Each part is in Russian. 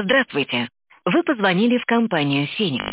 Здравствуйте. Вы позвонили в компанию «Феникс».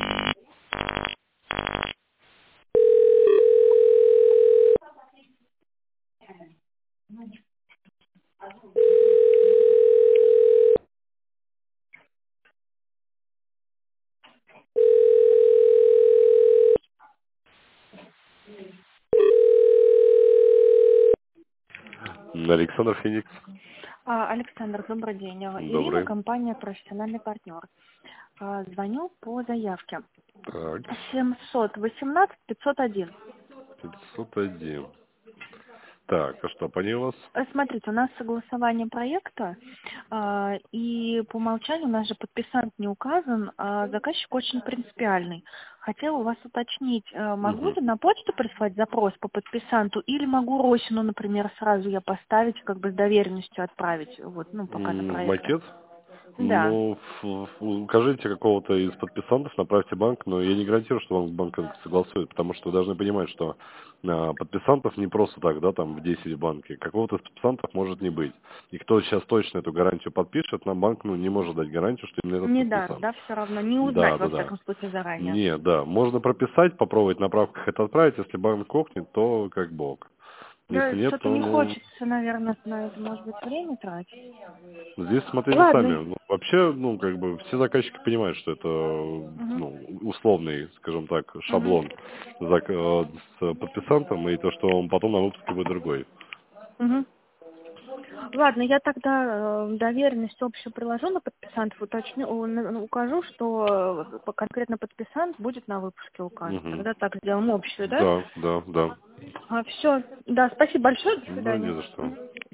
Александр Феникс. Александр, добрый день. Ирина, Добрый. компания «Профессиональный партнер». Звоню по заявке. Так, 718-501. 501. Так, а что, по ней у вас? Смотрите, у нас согласование проекта, и по умолчанию у нас же подписант не указан, а заказчик очень принципиальный. Хотела у вас уточнить, могу Угу. ли на почту прислать запрос по подписанту, или могу Росину, например, сразу я поставить, как бы с доверенностью отправить, вот, ну, пока на проекте. Макет? Да. Ну, укажите какого-то из подписантов, направьте банк, но я не гарантирую, что банк согласует, потому что вы должны понимать, что подписантов не просто так, да, там в 10 в банке. Какого-то из подписантов может не быть. И кто сейчас точно эту гарантию подпишет, нам банк не может дать гарантию, что именно этот Не даст, подписант. да, все равно, не узнать, Да, во да, да. всяком случае, заранее. Нет, да. Можно прописать, попробовать на правках это отправить. Если банк охнет, то как бог. Да, Если нет, что-то то, не ну, хочется, наверное, на это, может быть, время тратить. здесь смотрите сами. Ладно. Ну, вообще, ну, как бы, все заказчики понимают, что это, Угу. ну, условный, скажем так, Угу. шаблон с подписантом, и то, что он потом на выпуске будет другой. Угу. Ладно, я тогда доверенность общую приложу на подписантов, уточню, укажу, что конкретно подписант будет на выпуске указан. Угу. Тогда так сделаем общую, да? Да, да, да. Все. Да, спасибо большое, до Ну, не свидания. за что. Мгм.